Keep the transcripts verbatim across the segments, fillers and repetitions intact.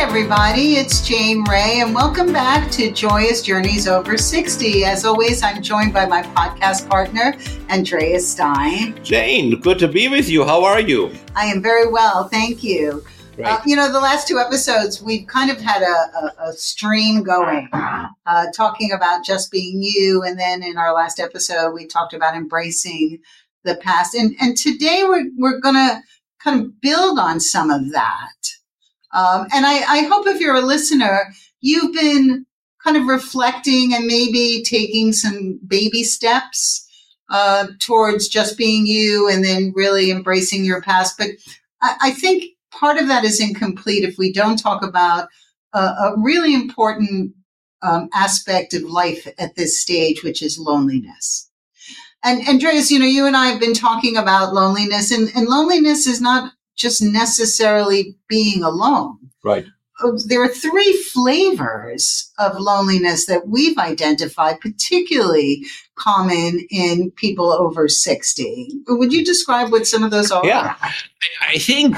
everybody. It's Jane Ray, and welcome back to Joyous Journeys Over sixty. As always, I'm joined by my podcast partner, Andrea Stein. Jane, good to be with you. How are you? I am very well, thank you. Uh, you know, the last two episodes, we've kind of had a, a, a stream going, uh, talking about just being you. And then in our last episode, we talked about embracing the past. And, and today we're, we're going to kind of build on some of that. Um, and I, I hope if you're a listener, you've been kind of reflecting and maybe taking some baby steps uh, towards just being you and then really embracing your past. But I, I think part of that is incomplete if we don't talk about a, a really important um, aspect of life at this stage, which is loneliness. And Andreas, you know, you and I have been talking about loneliness, and, and loneliness is not just necessarily being alone. Right. There are three flavors of loneliness that we've identified, particularly common in people over sixty. Would you describe what some of those are? Yeah, I think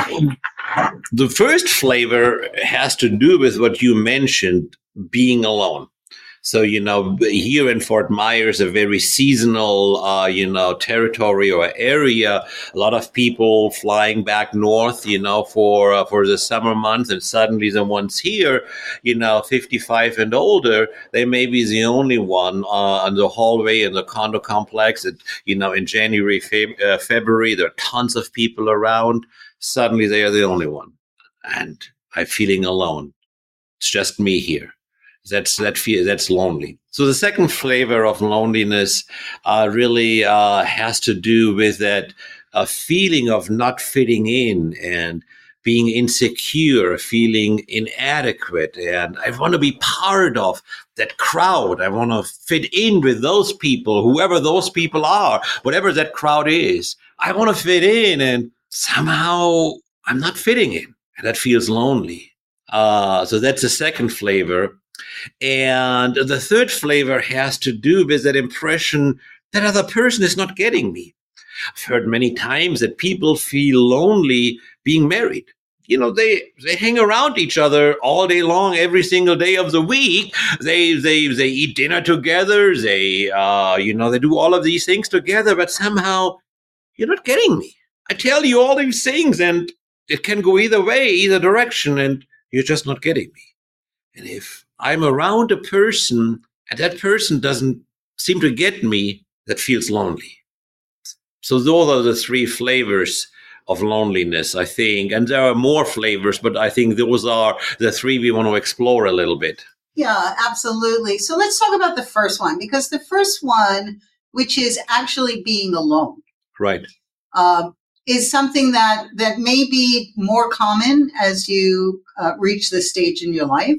the first flavor has to do with what you mentioned, being alone. So, you know, here in Fort Myers, a very seasonal, uh, you know, territory or area, a lot of people flying back north, you know, for uh, for the summer months, and suddenly the ones here, you know, fifty-five and older, they may be the only one uh, on the hallway in the condo complex. That, you know, in January, Feb- uh, February, there are tons of people around. Suddenly they are the only one. And I'm feeling alone. It's just me here. That's that feel that's lonely. So the second flavor of loneliness uh, really uh, has to do with that uh, feeling of not fitting in and being insecure, feeling inadequate, and I want to be part of that crowd. I want to fit in with those people, whoever those people are, whatever that crowd is. I want to fit in, and somehow I'm not fitting in, and that feels lonely. Uh, so that's the second flavor. And the third flavor has to do with that impression that other person is not getting me. I've heard many times that people feel lonely being married. You know, they, they hang around each other all day long, every single day of the week. They they they eat dinner together. They uh you know they do all of these things together, but somehow you're not getting me. I tell you all these things, and it can go either way, either direction, and you're just not getting me. And if I'm around a person and that person doesn't seem to get me, that feels lonely. So those are the three flavors of loneliness, I think. And there are more flavors, but I think those are the three we want to explore a little bit. Yeah, absolutely. So let's talk about the first one, because the first one, which is actually being alone. Right. Uh, is something that, that may be more common as you uh, reach this stage in your life.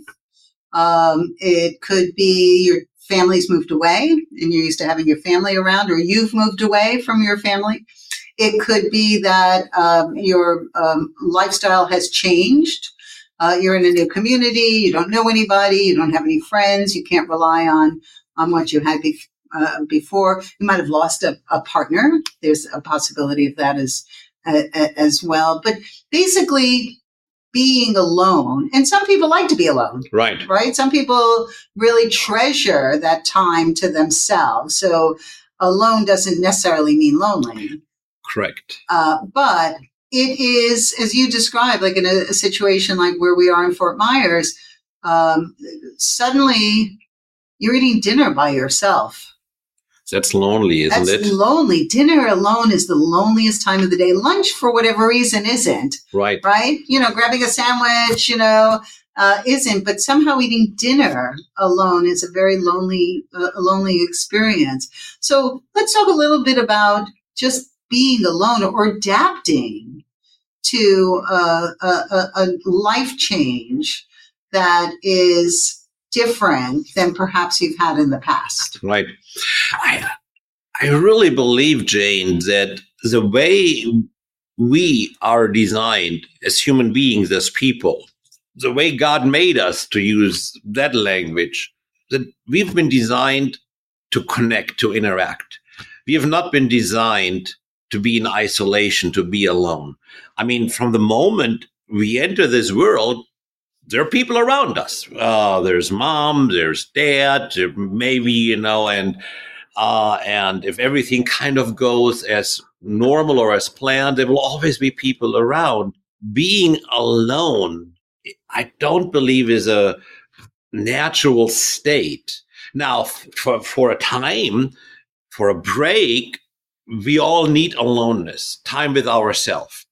Um, it could be your family's moved away and you're used to having your family around, or you've moved away from your family. It could be that um, your um, lifestyle has changed. Uh, you're in a new community. You don't know anybody. You don't have any friends. You can't rely on, on what you had be- uh, before. You might have lost a, a partner. There's a possibility of that as, uh, as well. But basically, being alone. And some people like to be alone. Right. Right? Some people really treasure that time to themselves. So alone doesn't necessarily mean lonely. Correct. Uh, but it is, as you described, like in a, a situation like where we are in Fort Myers, um, suddenly you're eating dinner by yourself. That's lonely, isn't That's it? That's lonely. Dinner alone is the loneliest time of the day. Lunch, for whatever reason, isn't. Right. Right? You know, grabbing a sandwich, you know, uh, isn't. But somehow eating dinner alone is a very lonely, uh, lonely experience. So let's talk a little bit about just being alone or adapting to uh, a, a, a life change that is different than perhaps you've had in the past. Right. I, I really believe, Jane, that the way we are designed as human beings, as people, the way God made us, to use that language, that we've been designed to connect, to interact. We have not been designed to be in isolation, to be alone. I mean, from the moment we enter this world, there are people around us. Uh, there's mom, there's dad, there maybe, you know, and uh, and if everything kind of goes as normal or as planned, there will always be people around. Being alone, I don't believe is a natural state. Now, for, for a time, for a break, we all need aloneness, time with ourselves.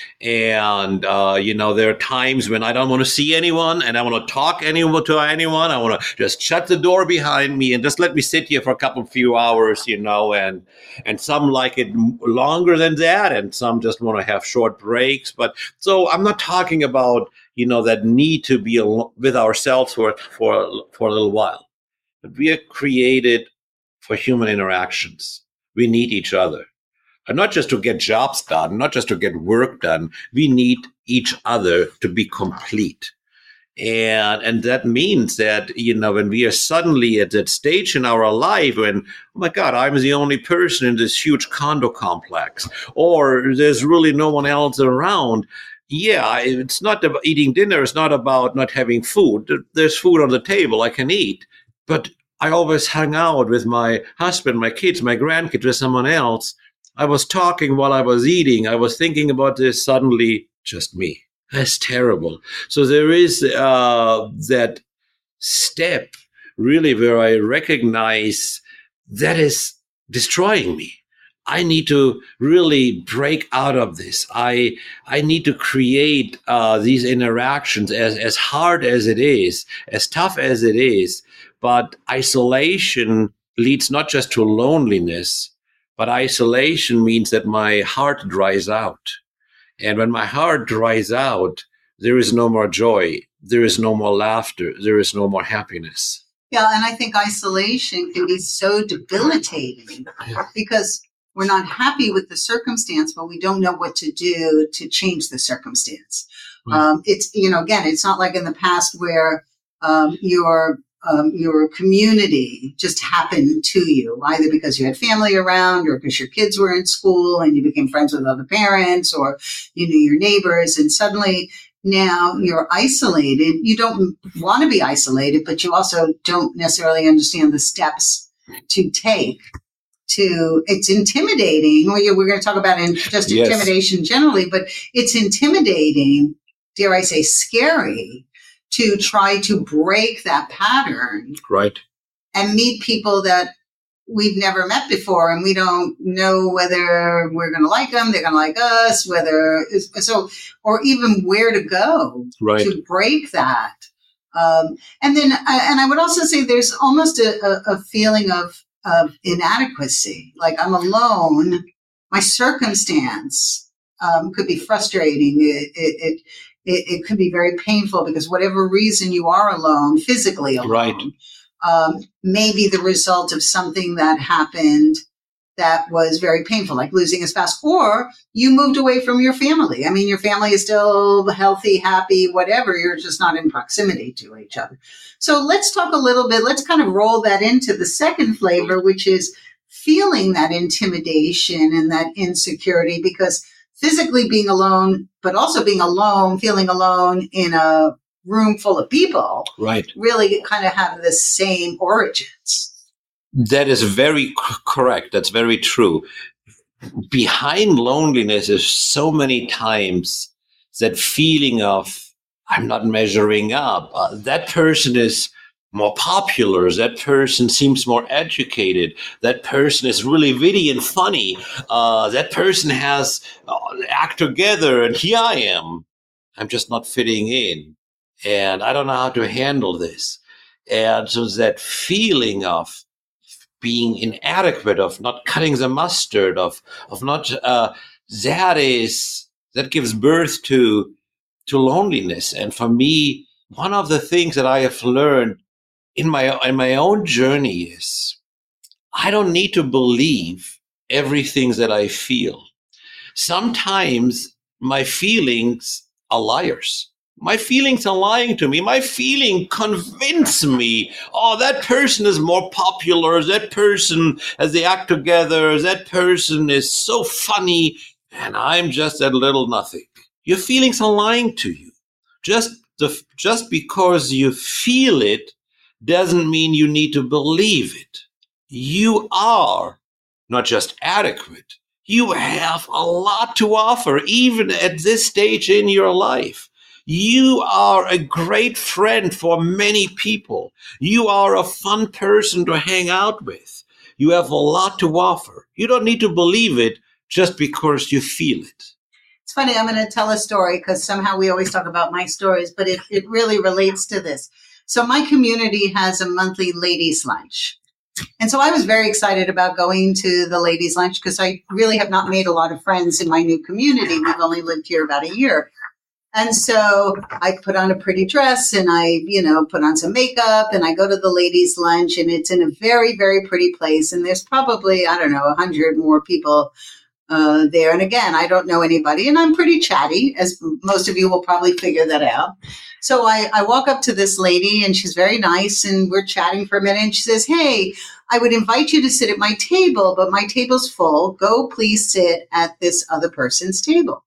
And, uh, you know, there are times when I don't want to see anyone and I want to talk anyone to anyone. I want to just shut the door behind me and just let me sit here for a couple few hours, you know, and and some like it longer than that. And some just want to have short breaks. But so I'm not talking about, you know, that need to be al- with ourselves for, for, for a little while. But we are created for human interactions. We need each other. And not just to get jobs done, not just to get work done. We need each other to be complete. And and that means that, you know, when we are suddenly at that stage in our life when, oh my God, I'm the only person in this huge condo complex, or there's really no one else around. Yeah, it's not about eating dinner. It's not about not having food. There's food on the table. I can eat. But I always hung out with my husband, my kids, my grandkids, with someone else. I was talking while I was eating. I was thinking about this, suddenly just me. That's terrible. So there is uh, that step really where I recognize that is destroying me. I need to really break out of this. I I need to create uh, these interactions as, as hard as it is, as tough as it is. But isolation leads not just to loneliness, but isolation means that my heart dries out. And when my heart dries out, there is no more joy. There is no more laughter. There is no more happiness. Yeah, and I think isolation can be so debilitating because we're not happy with the circumstance, but we don't know what to do to change the circumstance. Right. Um, it's, you know, again, it's not like in the past where um, you're Um, your community just happened to you, either because you had family around or because your kids were in school and you became friends with other parents or you knew your neighbors. And suddenly now you're isolated. You don't want to be isolated, but you also don't necessarily understand the steps to take. To it's intimidating. We're going to talk about in just yes. intimidation generally, but it's intimidating, dare I say, scary, to try to break that pattern, right, and meet people that we've never met before, and we don't know whether we're going to like them, they're going to like us, whether so, or even where to go right. to break that. Um, and then, and I would also say there's almost a, a, a feeling of of inadequacy. Like I'm alone. My circumstance um, could be frustrating. It, it, it It, it could be very painful because whatever reason you are alone, physically alone, right. um, may be the result of something that happened that was very painful, like losing a spouse, or you moved away from your family. I mean, your family is still healthy, happy, whatever. You're just not in proximity to each other. So let's talk a little bit. Let's kind of roll that into the second flavor, which is feeling that intimidation and that insecurity, because physically being alone, but also being alone, feeling alone in a room full of people, right, really kind of have the same origins. That is very c- correct. That's very true. Behind loneliness is so many times that feeling of, I'm not measuring up. Uh, that person is more popular. That person seems more educated. That person is really witty and funny. Uh, that person has uh, act together, and here I am. I'm just not fitting in, and I don't know how to handle this. And so that feeling of being inadequate, of not cutting the mustard, of of not uh, that is that gives birth to to loneliness. And for me, one of the things that I have learned in my in my own journey is I don't need to believe everything that I feel. Sometimes my feelings are liars. My feelings are lying to me. My feeling convince me, oh, that person is more popular. That person, as they act together, that person is so funny, and I'm just that little nothing. Your feelings are lying to you. Just the, just because you feel it doesn't mean you need to believe it. You are not just adequate. You have a lot to offer, even at this stage in your life. You are a great friend for many people. You are a fun person to hang out with. You have a lot to offer. You don't need to believe it just because you feel it. It's funny, I'm going to tell a story because somehow we always talk about my stories, but it, it really relates to this. So my community has a monthly ladies' lunch. And so I was very excited about going to the ladies' lunch because I really have not made a lot of friends in my new community. We've only lived here about a year. And so I put on a pretty dress and I, you know, put on some makeup and I go to the ladies' lunch and it's in a very, very pretty place. And there's probably, I don't know, a hundred more people uh, there. And again, I don't know anybody and I'm pretty chatty, as most of you will probably figure that out. So I, I walk up to this lady and she's very nice and we're chatting for a minute and she says, hey, I would invite you to sit at my table, but my table's full. Go please sit at this other person's table.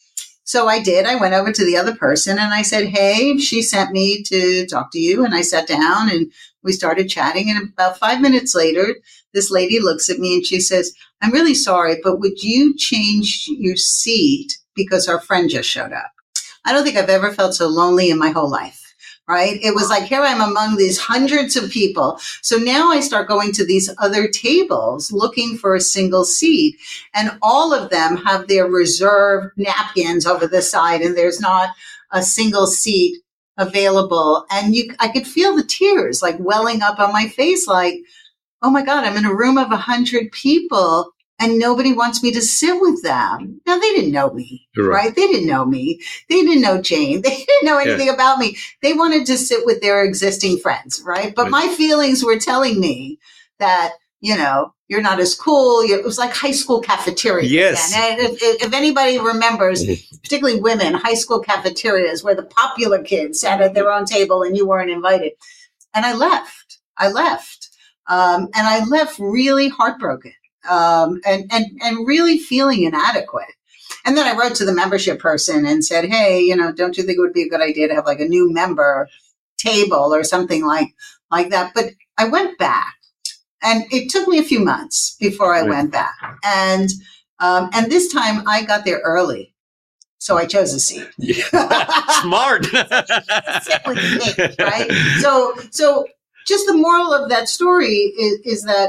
So I did. I went over to the other person and I said, hey, she sent me to talk to you. And I sat down and we started chatting. And about five minutes later, this lady looks at me and she says, I'm really sorry, but would you change your seat because our friend just showed up? I don't think I've ever felt so lonely in my whole life. Right? It was like, here I am among these hundreds of people. So now I start going to these other tables looking for a single seat. And all of them have their reserved napkins over the side and there's not a single seat available. And you, I could feel the tears like welling up on my face like, oh my God, I'm in a room of a hundred people and nobody wants me to sit with them. Now, they didn't know me, right. right? They didn't know me. They didn't know Jane. They didn't know anything yeah. about me. They wanted to sit with their existing friends, right? But right. my feelings were telling me that, you know, you're not as cool. It was like high school cafeteria. Yes. And if, if anybody remembers, particularly women, high school cafeterias where the popular kids sat at their own table and you weren't invited. And I left. I left. Um, and I left really heartbroken. Um, and, and, and really feeling inadequate. And then I wrote to the membership person and said, hey, you know, don't you think it would be a good idea to have like a new member table or something like, like that? But I went back and it took me a few months before I right. went back. And, um, and this time I got there early. So I chose a seat. Yeah. Smart. Sit with me, right? So, so just the moral of that story is, is that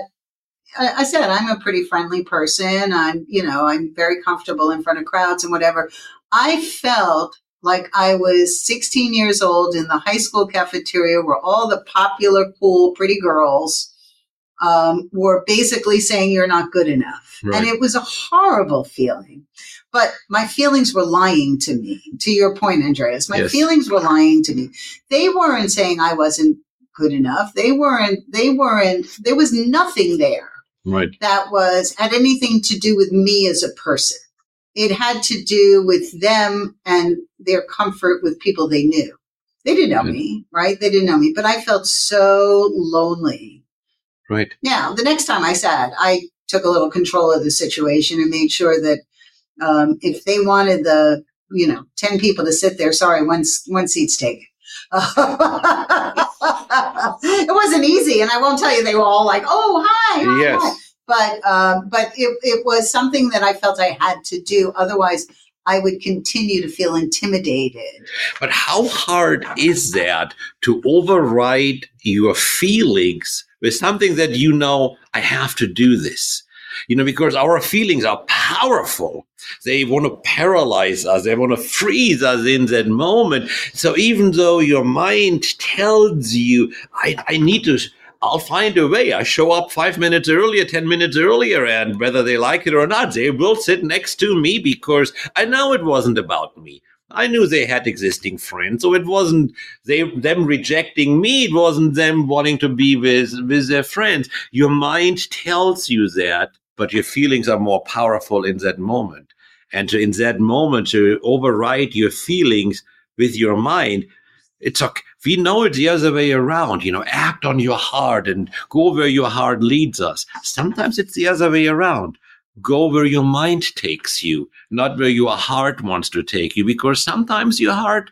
I said, I'm a pretty friendly person. I'm, you know, I'm very comfortable in front of crowds and whatever. I felt like I was sixteen years old in the high school cafeteria where all the popular, cool, pretty girls um, were basically saying you're not good enough. Right. And it was a horrible feeling. But my feelings were lying to me, to your point, Andreas. My yes. feelings were lying to me. They weren't saying I wasn't good enough. They weren't, they weren't, there was nothing there. Right. That was had anything to do with me as a person. It had to do with them and their comfort with people they knew. They didn't know mm-hmm. me, right? They didn't know me, but I felt so lonely. Right. Now, the next time I sat, I took a little control of the situation and made sure that um, if they wanted the, you know, ten people to sit there, sorry, one, one seat's taken. It wasn't easy, and I won't tell you they were all like, "Oh, hi, hi, yes. hi." But um, but it, it was something that I felt I had to do. Otherwise, I would continue to feel intimidated. But how hard is that to override your feelings with something that you know, I have to do this? You know, because our feelings are powerful. They want to paralyze us. They want to freeze us in that moment. So even though your mind tells you, I, I need to, I'll find a way. I show up five minutes earlier, ten minutes earlier, and whether they like it or not, they will sit next to me because I know it wasn't about me. I knew they had existing friends, so it wasn't they them rejecting me. It wasn't them wanting to be with, with their friends. Your mind tells you that, but your feelings are more powerful in that moment. And to, in that moment, to override your feelings with your mind, it's okay. We know it the other way around. You know, act on your heart and go where your heart leads us. Sometimes it's the other way around. Go where your mind takes you, not where your heart wants to take you, because sometimes your heart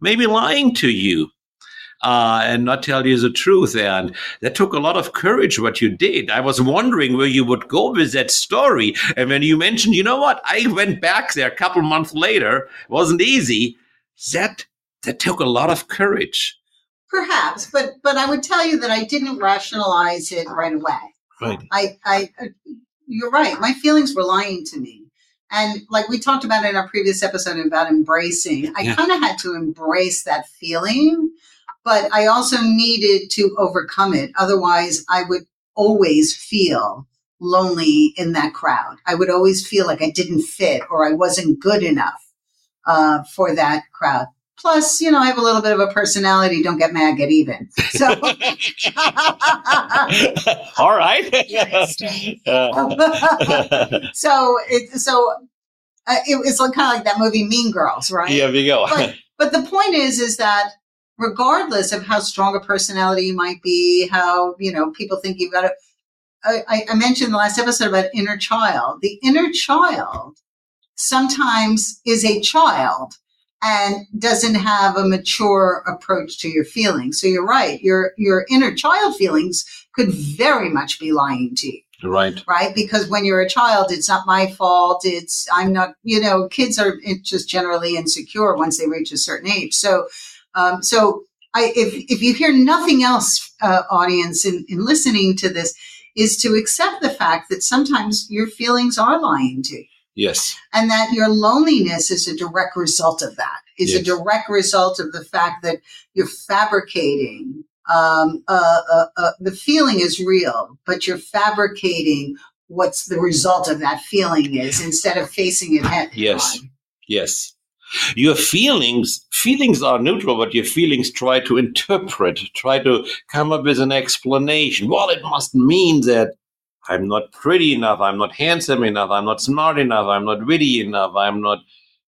maybe lying to you. Uh, and not tell you the truth. And that took a lot of courage, what you did. I was wondering where you would go with that story. And when you mentioned, you know what, I went back there a couple months later, it wasn't easy. That, that took a lot of courage. Perhaps, but but I would tell you that I didn't rationalize it right away. Right. I, I, you're right. My feelings were lying to me. And like we talked about in our previous episode about embracing, I yeah. kind of had to embrace that feeling. But I also needed to overcome it. Otherwise, I would always feel lonely in that crowd. I would always feel like I didn't fit or I wasn't good enough uh, for that crowd. Plus, you know, I have a little bit of a personality. Don't get mad, get even. So, all right. so it so uh, it was like, kind of like that movie Mean Girls, right? Yeah, there you go. But, but the point is, is that regardless of how strong a personality you might be, how, you know, people think you've got to, I, I mentioned in the last episode about inner child. The inner child sometimes is a child and doesn't have a mature approach to your feelings. So you're right. Your, your inner child feelings could very much be lying to you. Right. Right. Because when you're a child, it's not my fault. It's, I'm not, you know, kids are just generally insecure once they reach a certain age. So, Um, so I, if, if you hear nothing else, uh, audience, in, in listening to this, is to accept the fact that sometimes your feelings are lying to you. Yes. And that your loneliness is a direct result of that, is yes. a direct result of the fact that you're fabricating. Um, uh, uh, uh, the feeling is real, but you're fabricating what's the result of that feeling is instead of facing it head on. Yes. Yes. Your feelings, feelings are neutral, but your feelings try to interpret, try to come up with an explanation. Well, it must mean that I'm not pretty enough, I'm not handsome enough, I'm not smart enough, I'm not witty enough, I'm not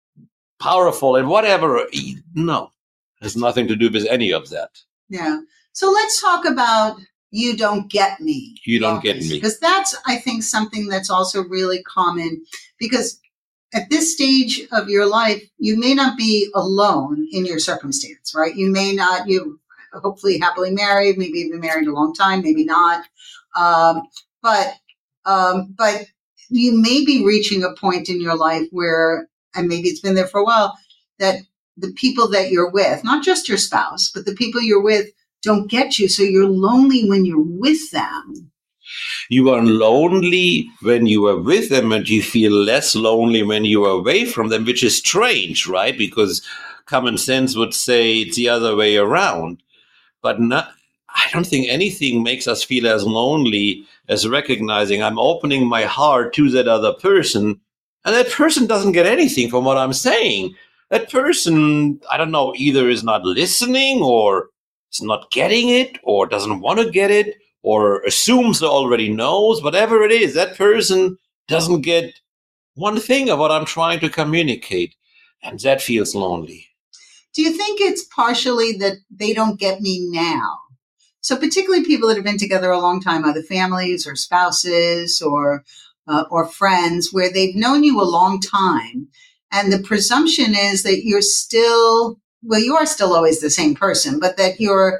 powerful, and whatever. No, it has nothing to do with any of that. Yeah. So let's talk about you don't get me. You don't get me. Because that's, I think, something that's also really common, because at this stage of your life, you may not be alone in your circumstance, right? You may not, you hopefully happily married, maybe you've been married a long time, maybe not. Um, but, um, but you may be reaching a point in your life where, and maybe it's been there for a while, that the people that you're with, not just your spouse, but the people you're with don't get you. So you're lonely when you're with them. You are lonely when you are with them, and you feel less lonely when you are away from them, which is strange, right? Because common sense would say it's the other way around. But not, I don't think anything makes us feel as lonely as recognizing I'm opening my heart to that other person, and that person doesn't get anything from what I'm saying. That person, I don't know, either is not listening or is not getting it or doesn't want to get it, or assumes it already knows, whatever it is, that person doesn't get one thing of what I'm trying to communicate. And that feels lonely. Do you think it's partially that they don't get me now? So particularly people that have been together a long time, either families or spouses or uh, or friends, where they've known you a long time. And the presumption is that you're still, well, you are still always the same person, but that you're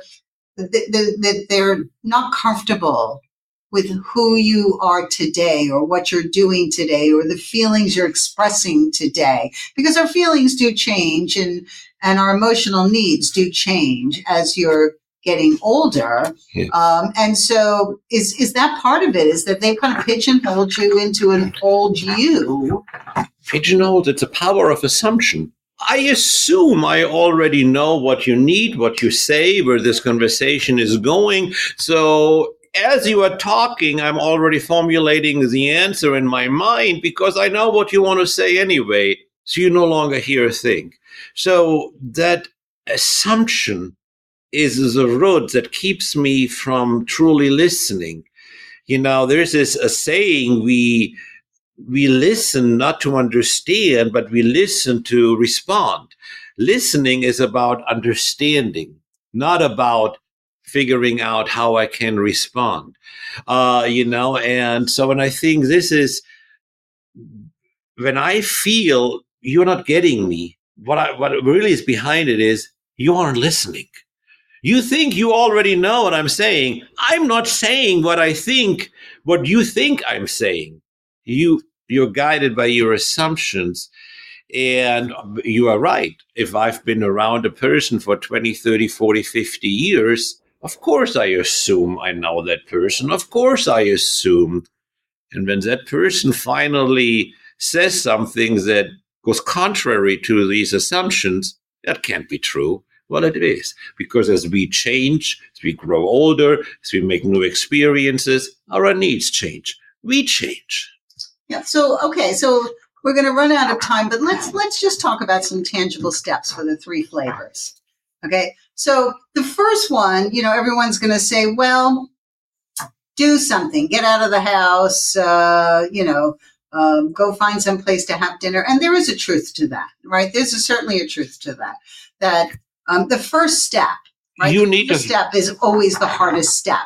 that they're not comfortable with who you are today or what you're doing today or the feelings you're expressing today, because our feelings do change and, and our emotional needs do change as you're getting older. Yeah. Um, and so is, is that part of it, is that they've kind of pigeonholed you into an old you? Pigeonholed, it's a power of assumption. I assume I already know what you need, what you say, where this conversation is going. So as you are talking, I'm already formulating the answer in my mind because I know what you want to say anyway. So you no longer hear a thing. So that assumption is the root that keeps me from truly listening. You know, there's this a saying, we we listen not to understand, but we listen to respond. Listening is about understanding, not about figuring out how I can respond. Uh, you know, and so when I think this is, when I feel you're not getting me, what I, what really is behind it is you aren't listening. You think you already know what I'm saying. I'm not saying what I think, what you think I'm saying. You, you're guided by your assumptions. And you are right. If I've been around a person for twenty, thirty, forty, fifty years, of course I assume I know that person. Of course I assume. And when that person finally says something that goes contrary to these assumptions, that can't be true. Well, it is, because as we change, as we grow older, as we make new experiences, our needs change. We change. Yeah. So, okay. So we're going to run out of time, but let's let's just talk about some tangible steps for the three flavors. Okay. So the first one, you know, everyone's going to say, well, do something, get out of the house, uh, you know, um, go find some place to have dinner. And there is a truth to that, right? There's a, certainly a truth to that, that um, the first step, right? You the need first to, step is always the hardest step.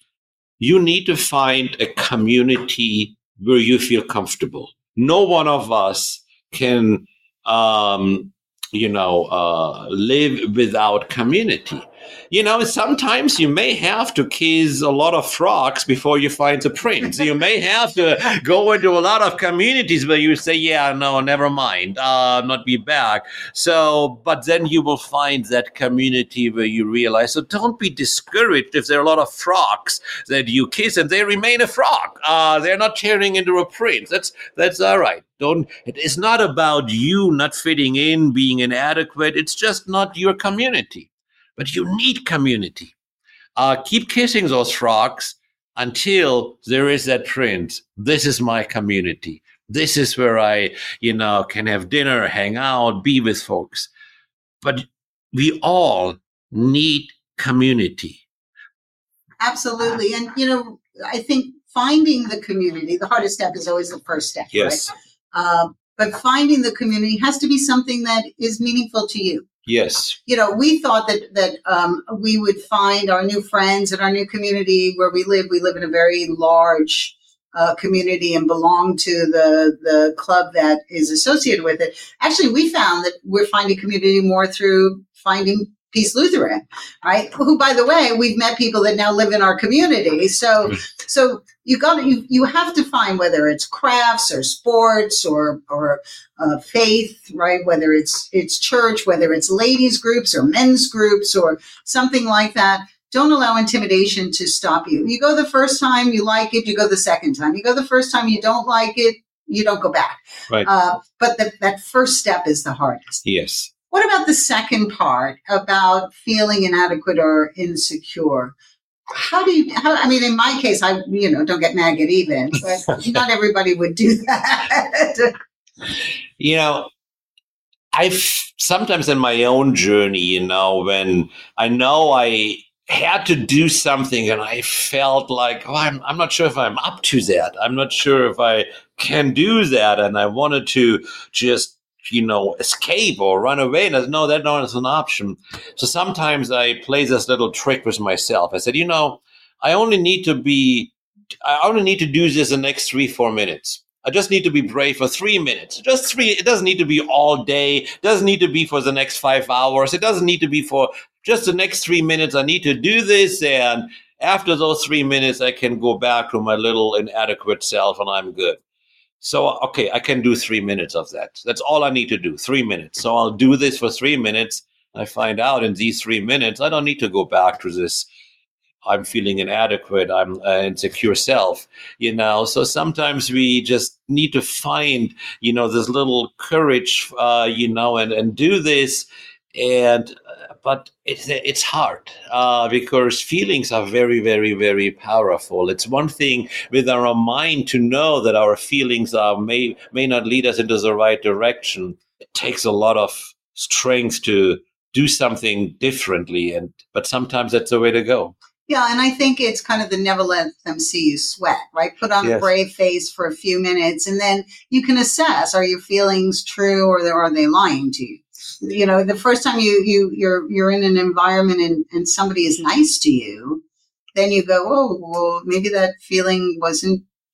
You need to find a community where you feel comfortable. No one of us can, um, you know, uh, live without community. You know, sometimes you may have to kiss a lot of frogs before you find the prince. You may have to go into a lot of communities where you say, yeah, no, never mind, uh, not be back. So, but then you will find that community where you realize, so don't be discouraged if there are a lot of frogs that you kiss and they remain a frog. Uh, they're not turning into a prince. That's, that's all right. Don't, it is not about you not fitting in, being inadequate. It's just not your community. But you need community. Uh, keep kissing those frogs until there is that prince. This is my community. This is where I, you know, can have dinner, hang out, be with folks. But we all need community. Absolutely. And, you know, I think finding the community, the hardest step is always the first step. Yes. Right? Uh, but finding the community has to be something that is meaningful to you. Yes. You know, we thought that that um, we would find our new friends in our new community where we live. We live in a very large uh, community and belong to the the club that is associated with it. Actually, we found that we're finding community more through finding Peace Lutheran, right? Who, by the way, we've met people that now live in our community. So, so you got you you have to find, whether it's crafts or sports or or uh, faith, right? Whether it's it's church, whether it's ladies groups or men's groups or something like that. Don't allow intimidation to stop you. You go the first time, you like it. You go the second time. You go the first time, you don't like it. You don't go back. Right. Uh, but the, that first step is the hardest. Yes. What about the second part about feeling inadequate or insecure? How do you, how, I mean, in my case, I, you know, don't get mad, get even, but not everybody would do that. You know, I've sometimes in my own journey, you know, when I know I had to do something and I felt like, oh, I'm, I'm not sure if I'm up to that. I'm not sure if I can do that. And I wanted to just, you know, escape or run away. And I said, no, that not is an option. So sometimes I play this little trick with myself. I said, you know, I only need to be, I only need to do this the next three, four minutes. I just need to be brave for three minutes. Just three. It doesn't need to be all day. It doesn't need to be for the next five hours. It doesn't need to be for just the next three minutes. I need to do this. And after those three minutes, I can go back to my little inadequate self and I'm good. So, okay, I can do three minutes of that. That's all I need to do, three minutes. So I'll do this for three minutes. I find out in these three minutes, I don't need to go back to this, I'm feeling inadequate, I'm an insecure self, you know. So sometimes we just need to find, you know, this little courage, uh, you know, and, and do this. And uh, but it's it's hard uh, because feelings are very, very, very powerful. It's one thing with our mind to know that our feelings are may may not lead us into the right direction. It takes a lot of strength to do something differently, and but sometimes that's the way to go. Yeah, and I think it's kind of the never let them see you sweat, right? Put on yes. a brave face for a few minutes, and then you can assess: are your feelings true, or are they lying to you? You know, the first time you, you, you're, you're in an environment and, and somebody is nice to you, then you go, oh, well, maybe that feeling wasn't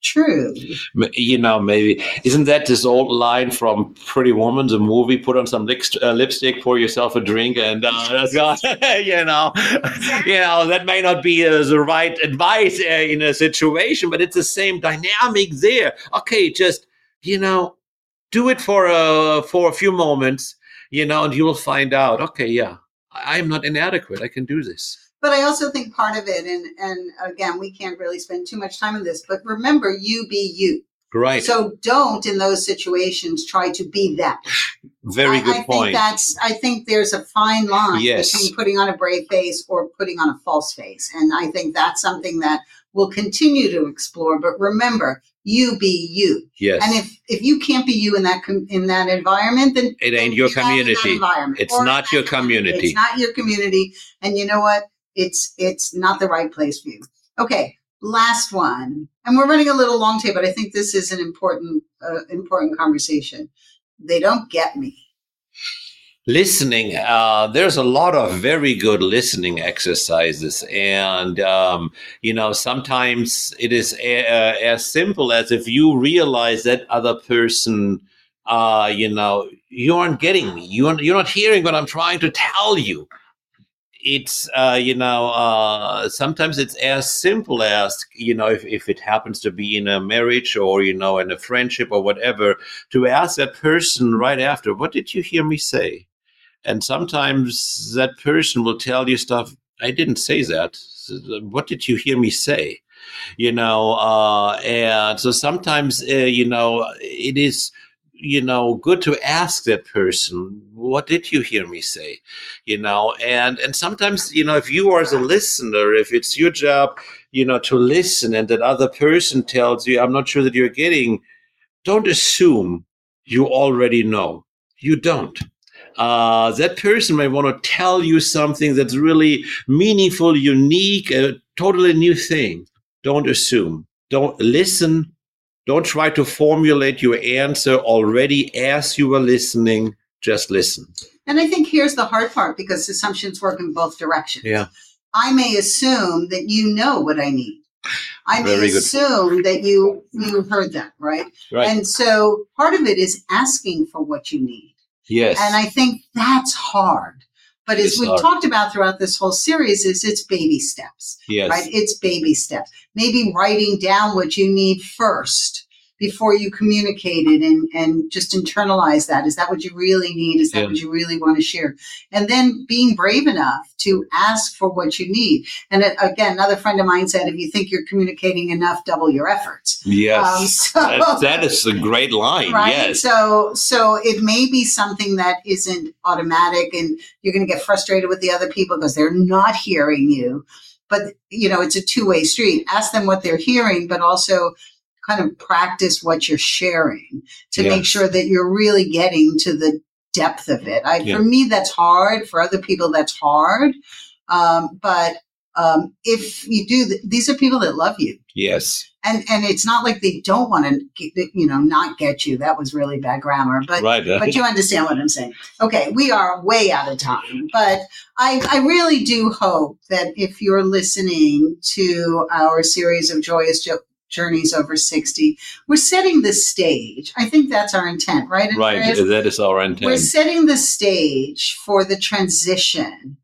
True. You know, maybe, isn't that this old line from Pretty Woman, the movie, put on some lip- uh, lipstick, pour yourself a drink, and uh, that's gone. you know, you know, that may not be uh, the right advice uh, in a situation, but it's the same dynamic there. Okay, just, you know, do it for a, for a few moments, you know, and you will find out, okay, yeah, I'm not inadequate. I can do this. But I also think part of it, and, and again, we can't really spend too much time on this, but remember, you be you. Right. So don't, in those situations, try to be that. Very good I, I point. Think that's, I think there's a fine line yes. between putting on a brave face or putting on a false face. And I think that's something that we'll continue to explore. But remember, you be you. Yes. And if, if you can't be you in that com- in that environment, then it ain't then your community. It's or not your community. It's not your community. And you know what? It's it's not the right place for you. Okay, last one. And we're running a little long today, but I think this is an important uh, important conversation. They don't get me. Listening. Uh, there's a lot of very good listening exercises. And, um, you know, sometimes it is a, uh, as simple as if you realize that other person, uh, you know, you aren't getting me. You aren't, you're not hearing what I'm trying to tell you. It's, uh, you know, uh, sometimes it's as simple as, you know, if, if it happens to be in a marriage or, you know, in a friendship or whatever, to ask that person right after, what did you hear me say? And sometimes that person will tell you stuff, I didn't say that. What did you hear me say? You know, uh, and so sometimes, uh, you know, it is, you know, good to ask that person, what did you hear me say? You know, and, and sometimes, you know, if you are as a listener, if it's your job, you know, to listen and that other person tells you, I'm not sure that you're getting, don't assume you already know. You don't. Uh, that person may want to tell you something that's really meaningful, unique, a totally new thing. Don't assume. Don't listen. Don't try to formulate your answer already as you are listening. Just listen. And I think here's the hard part, because assumptions work in both directions. Yeah. I may assume that you know what I need. I may Very good. assume that you you heard that, right? Right. And so part of it is asking for what you need. Yes. And I think that's hard. But as It's we've hard. talked about throughout this whole series, is it's baby steps. Yes. Right? It's baby steps. Maybe writing down what you need first before you communicate it and, and just internalize that. Is that what you really need? Is that Yeah. what you really want to share? And then being brave enough to ask for what you need. And it, again, another friend of mine said, if you think you're communicating enough, double your efforts. Yes. Um, so- that, that is a great line. Right. Yes. So, so it may be something that isn't automatic, and you're going to get frustrated with the other people because they're not hearing you. But, you know, it's a two-way street. Ask them what they're hearing, but also kind of practice what you're sharing to Yeah. make sure that you're really getting to the depth of it. I, Yeah. For me, that's hard. For other people, that's hard. Um, but um, if you do, th- these are people that love you. Yes. And and it's not like they don't want to, you know, not get you. That was really bad grammar. But Right. uh, but you understand what I'm saying. Okay, we are way out of time. But I, I really do hope that if you're listening to our series of Joyous jo- Journeys Over sixty, we're setting the stage. I think that's our intent, right? Right. Andreas? That is our We're intent. setting the stage for the transition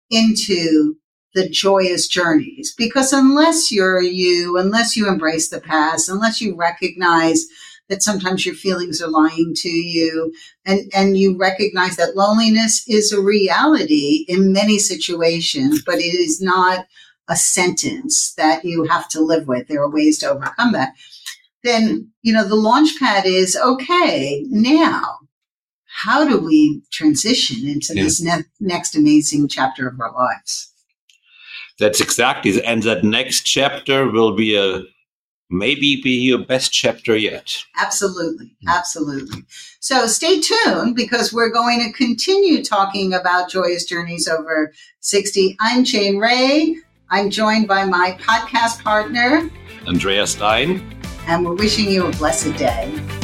into the joyous journeys, because unless you're you, unless you embrace the past, unless you recognize that sometimes your feelings are lying to you, and, and you recognize that loneliness is a reality in many situations, but it is not a sentence that you have to live with. There are ways to overcome that. Then, you know, the launch pad is, okay, now, how do we transition into Yeah. this ne- next amazing chapter of our lives? That's exactly. And that next chapter will be a maybe be your best chapter yet. Absolutely. Absolutely. So stay tuned, because we're going to continue talking about Joyous Journeys Over sixty. I'm Jane Ray. I'm joined by my podcast partner, Andrea Stein. and we're wishing you a blessed day.